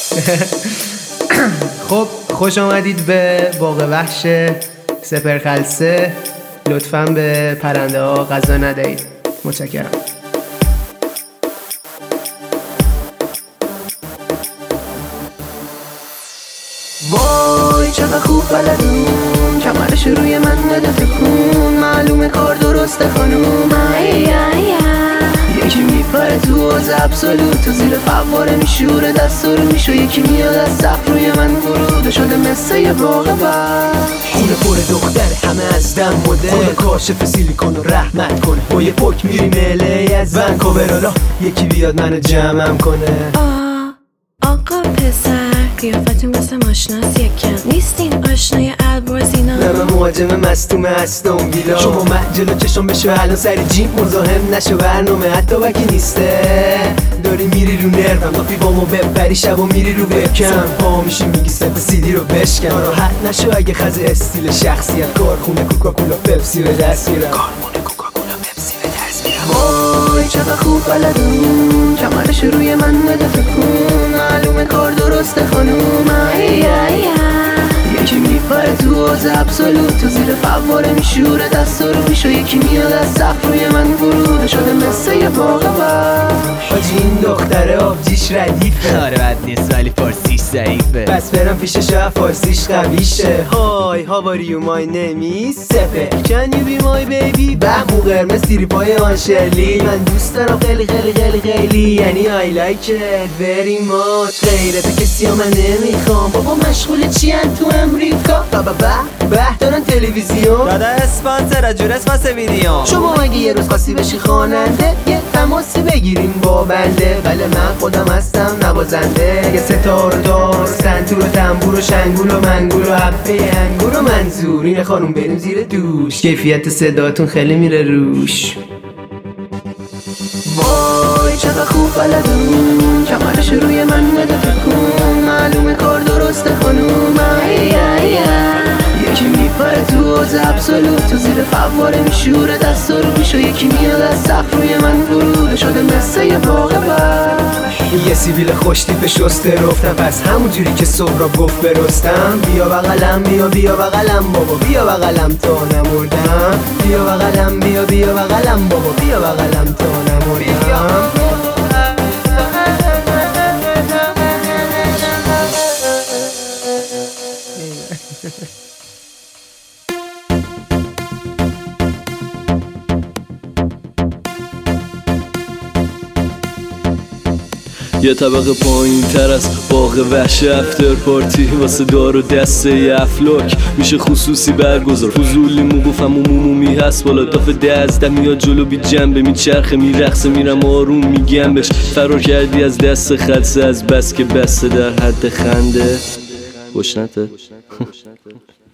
خب خوش آمدید به باغ وحش سپرخلسه. لطفاً به پرنده ها غذا ندهید. متشکرم. وای چقدر خوب بلدون، کمرش روی من بده تکون، معلومه کار درسته خانوم. یکی میپره تو حوض ابسولوت، تو زیر فواره میشوره دستا رو میشو، یکی میاد از سقف روی من فروده شده مثل یه باغ وحش. خونه پر دختر همه از دم مدل، خونه کاشف سیلیکون رو رحمت کنه. با یه پک میریم الی از ونکوور، یکی بیاد منو جمعم کنه. آقا پسر قیافتون مثل ماشناس یکم نیستین آشنای البرزینا. نه من مهاجم مستوم هستم ویلا، شما جلو چشم بشو الان سری جیم مزاحم نشو، برنامه حتی وکی نیسته. داری میری رو نرفم تا فیبامو ببری شب و میری رو بکم، پا میشی میگی ست سیدی رو بشکن. راحت نشو اگه خز استیل شخصیت، کارخونه کوکاکولا پپسی به دست میرم. وای چقدر خوب بلدون، کمرش روی من بده تکون، معلومه کار درسته خانوم. یکی میپره تو حوض ابسولوت، تو زیر فواره میشوره دستا رو میشو، یکی میاد از سقف روی من فروده شده مثل یه باغ وحش. حاجی این دختره آبجیش ردیفه. آره بد نیست ولی فارسیش ضعیفه. بس برم پیش شاید فارسیش قویشه. های how are you my name is سپر can you be my baby. بهمو قرمز تیری پای آنشلی، من دوست دارم خیلی خیلی خیلی خیلی، یعنی I like it very much. غیرت کسی ها من نمیخوام، بابا مشغول چی ان تو امریکا. به دارن تلویزیون دادا اسپانسر جور اسپانس ویدیو. شما اگه یه روز خواستی بشی خواننده، یه تماسی بگیریم با بنده. بله من خودم هستم نوازنده، یه ستار و دار سنتور و تنبور و شنگول و منگول و حبه انگور و منظور. اینه خانوم بریم زیر دوش، کیفیت صداتون خیلی میره روش. وای چقدر خوب بلدون، کمرش روی من بده تکون، معلومه کار درسته خانوم. یکی میپره تو حوض ابسولوت، تو زیر فواره میشوره دستا رو میشو، یکی میاد از سقف روی من فروده شده مثل یه باغ وحش. یه سیبیل خوشتیپ شسته رفتم، پس همون جوری که سهراب گفت برستم. بیا بغلم بیا بغلم بابا، بیا بغلم تا نمردم. بیا بغلم بیا بغلم بابا، بیا بغلم تا نمردم. یه طبقه پایین تر از باغ وحش افتر پارتی، واسه دار و دسته افلاک میشه خصوصی برگزار. فضولی موقفم و مومی هست بالا داف 10 میاد جلو بی جنبه، میچرخه میرخصه میرم آروم میگم بهش فرار کردی از دست خلصه، از بس که بسته در حد خنده گشنته.